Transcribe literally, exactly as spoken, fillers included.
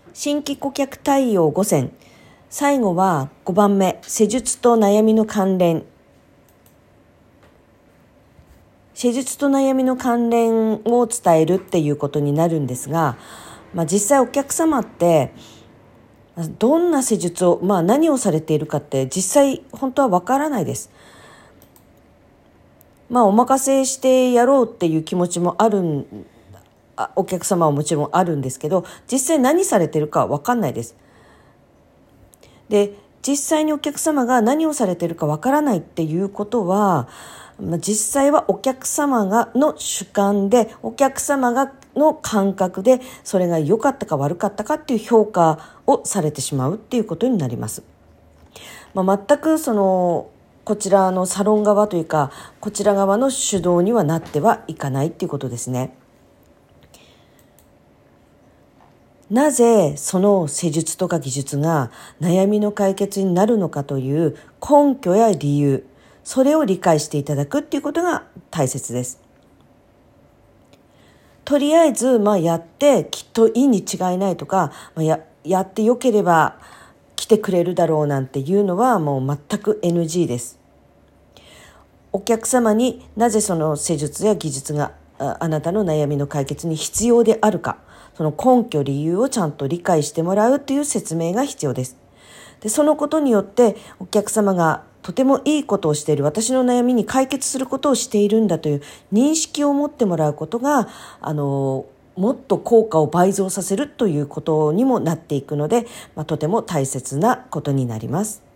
新規顧客対応ご選。最後はごばんめ、施術と悩みの関連。施術と悩みの関連を伝えるっていうことになるんですが、まあ、実際お客様ってどんな施術を、まあ、何をされているかって実際本当はわからないです。まあお任せしてやろうっていう気持ちもあるんお客様はもちろんあるんですけど、実際何されてるかわかんないです。で、実際にお客様が何をされてるかわからないっていうことは、実際はお客様がの主観で、お客様がの感覚でそれが良かったか悪かったかっていう評価をされてしまうっていうことになります。まあ、全くそのこちらのサロン側というか、こちら側の主導にはなってはいかないっていうことですね。なぜその施術とか技術が悩みの解決になるのかという根拠や理由、それを理解していただくっていうことが大切です。とりあえず、まあ、やってきっといいに違いないとか、まあ、や、やってよければ来てくれるだろうなんていうのはもう全く エヌジー です。お客様になぜその施術や技術があなたの悩みの解決に必要であるか、その根拠理由をちゃんと理解してもらうという説明が必要です。で、そのことによってお客様がとてもいいことをしている、私の悩みに解決することをしているんだという認識を持ってもらうことが、あのもっと効果を倍増させるということにもなっていくので、まあ、とても大切なことになります。